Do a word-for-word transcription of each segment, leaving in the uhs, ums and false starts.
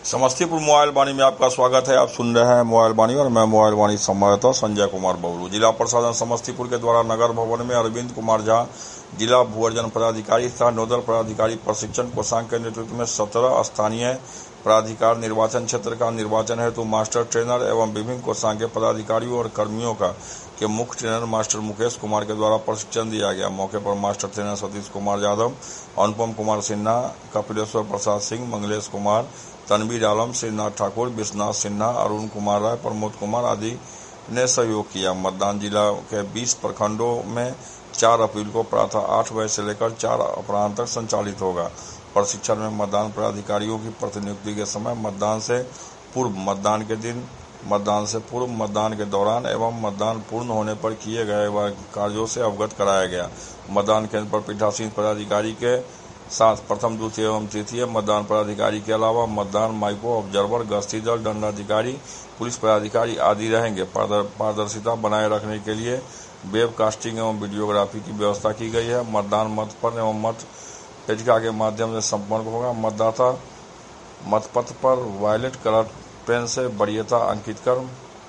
Samastipur mobile वाणी में आपका स्वागत है। आप सुन रहे हैं मोबाइल वाणी और मैं मोबाइल वाणी संवाददाता संजय कुमार बबलू। जिला प्रशासन समस्तीपुर के द्वारा नगर भवन में अरविंद कुमार झा जिला भू अर्जन पदाधिकारी तथा नोडल पदाधिकारी प्रशिक्षण कोषांग के नेतृत्व में सत्रह स्थानीय प्राधिकार निर्वाचन क्षेत्र का निर्वाचन हेतु मास्टर ट्रेनर एवं विभिन्न कोषांग के पदाधिकारियों और कर्मियों का के मुख्य ट्रेनर मास्टर मुकेश कुमार के द्वारा प्रशिक्षण दिया गया। मौके पर मास्टर ट्रेनर सतीश कुमार यादव, अनुपम कुमार सिन्हा, कपिलेश्वर प्रसाद सिंह, मंगलेश कुमार, तनवीर आलम, श्रीनाथ ठाकुर, विश्वनाथ सिन्हा, अरुण कुमार राय, प्रमोद कुमार आदि ने सहयोग किया। मतदान जिला के बीस प्रखंडों में चार अप्रैल को प्रातः आठ बजे से लेकर चार अपराह्न तक संचालित होगा। प्रशिक्षण में मतदान पदाधिकारियों की प्रतिनियुक्ति के समय, मतदान से पूर्व, मतदान के दिन, मतदान से पूर्व, मतदान के दौरान एवं मतदान पूर्ण होने पर किए गए कार्यों से अवगत कराया गया। मतदान केंद्र पर पीठासीन पदाधिकारी के साथ प्रथम, द्वितीय एवं तृतीय मतदान पदाधिकारी के अलावा मतदान माइको ऑब्जर्वर, गश्ती दल, दंडाधिकारी, पुलिस पदाधिकारी आदि रहेंगे। पारदर्शिता बनाए रखने के लिए वेब कास्टिंग एवं वीडियोग्राफी की व्यवस्था की गई है। मतदान मतपत्र एवं मत पेटिका के माध्यम से संपन्न होगा। मतदाता मतपत्र पर वायलेट कलर पेन से वरीयता अंकित कर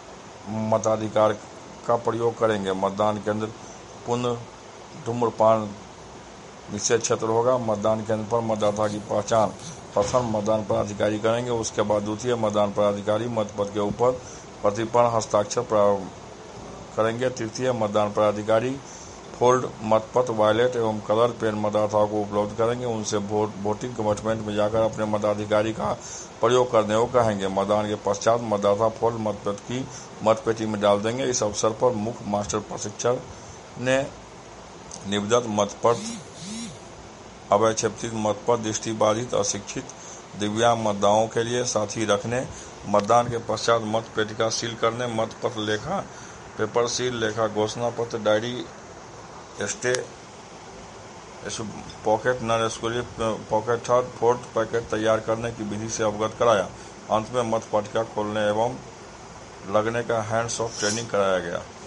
मताधिकार का प्रयोग करेंगे। मतदान केंद्र पुनः धूम्रपान निषेध क्षेत्र होगा। मतदान केंद्र पर मतदाता की पहचान प्रथम मतदान पदाधिकारी करेंगे, उसके बाद द्वितीय मतदान पदाधिकारी मतपत्र के ऊपर प्रतिपूर्ण हस्ताक्षर करेंगे। तृतीय मतदान पदाधिकारी फोल्ड मतपत्र, वायलेट एवं कलर पेन मतदाताओं को उपलब्ध करेंगे। उनसे वोट वोटिंग कमिटमेंट में जाकर अपने मताधिकारी का प्रयोग करने को कहेंगे। मतदान के पश्चात मतदाता फोल्ड मतपत्र की मतपेटी में डाल देंगे। इस अवसर पर मुख्य मास्टर प्रशिक्षक ने निबद्धत मतपत्र, अवैक्षिप्त मतपत्र, दृष्टिबाधित, अशिक्षित, दिव्यांग मतदाताओं के लिए साथी रखने, मतदान के पश्चात मत पेटिका सील करने, मतपत्र लेखा, पेपर सील, लेखा घोषणा पत्र, डायरी, स्टे पॉकेट, नन स्कूली पॉकेट थर्ड फोर्थ पैकेट तैयार करने की विधि से अवगत कराया। अंत में मत पेटिका खोलने एवं लगने का हैंड्स ऑफ ट्रेनिंग कराया गया।